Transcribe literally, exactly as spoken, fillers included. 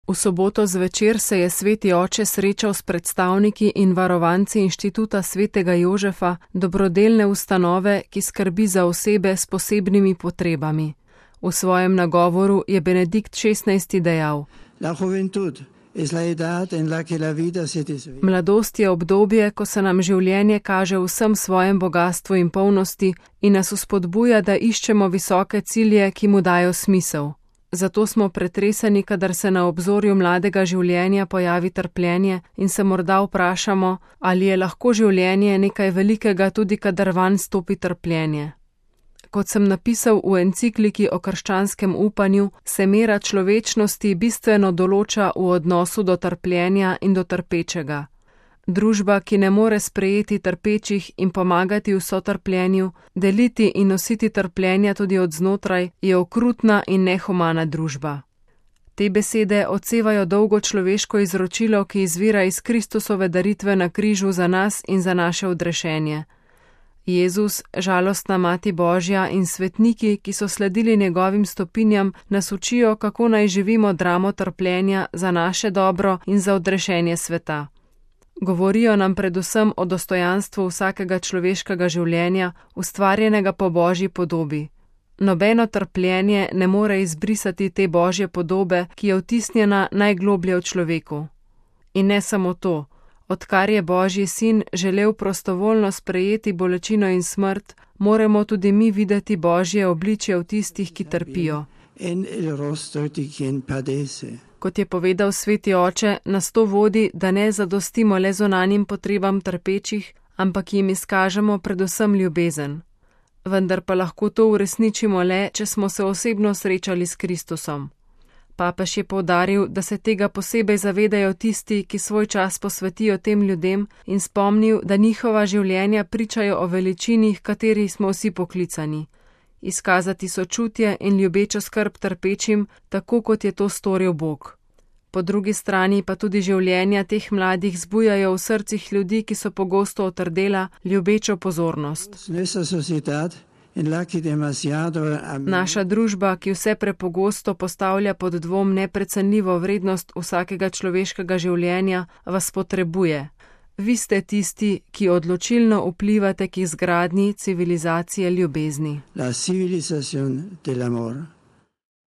V soboto zvečer se je sveti oče srečal s predstavniki in varovanci Inštituta svetega Jožefa, dobrodelne ustanove, ki skrbi za osebe s posebnimi potrebami. V svojem nagovoru je Benedikt šestnajsti dejal: Mladost je obdobje, ko se nam življenje kaže v vsem svojem bogastvu in polnosti in nas vzpodbuja, da iščemo visoke cilje, ki mu dajo smisel. Zato smo pretreseni, kadar se na obzorju mladega življenja pojavi trpljenje in se morda vprašamo, ali je lahko življenje nekaj velikega tudi, kadar vanj stopi trpljenje. Kot sem napisal v encikliki o krščanskem upanju, se mera človečnosti bistveno določa v odnosu do trpljenja in do trpečega. Družba, ki ne more sprejeti trpečih in pomagati v sotrpljenju, deliti in nositi trpljenja tudi od znotraj, je okrutna in nehumana družba. Te besede odsevajo dolgo človeško izročilo, ki izvira iz Kristusove daritve na križu za nas in za naše odrešenje. Jezus, žalostna Mati Božja in svetniki, ki so sledili njegovim stopinjam, nas učijo, kako naj živimo dramo trpljenja za naše dobro in za odrešenje sveta. Govorijo nam predvsem o dostojanstvu vsakega človeškega življenja, ustvarjenega po Božji podobi. Nobeno trpljenje ne more izbrisati te Božje podobe, ki je vtisnjena najgloblje v človeku. In ne samo to. Odkar je Božji sin želel prostovoljno sprejeti bolečino in smrt, moramo tudi mi videti Božje obličje v tistih, ki trpijo. Kot je povedal sveti oče, nas to vodi, da ne zadostimo le zunanjim potrebam trpečih, ampak jim izkažemo predvsem ljubezen. Vendar pa lahko to uresničimo le, če smo se osebno srečali s Kristusom. Papež je poudaril, da se tega posebej zavedajo tisti, ki svoj čas posvetijo tem ljudem, in spomnil, da njihova življenja pričajo o veličini, h kateri smo vsi poklicani. Izkazati sočutje in ljubečo skrb trpečim, tako kot je to storil Bog. Po drugi strani pa tudi življenja teh mladih zbujajo v srcih ljudi, ki so pogosto otrdela, ljubečo pozornost. Naša družba, ki vse prepogosto postavlja pod dvom neprecenljivo vrednost vsakega človeškega življenja, vas potrebuje. Vi ste tisti, ki odločilno vplivate k izgradnji civilizacije ljubezni. La civilización del amor.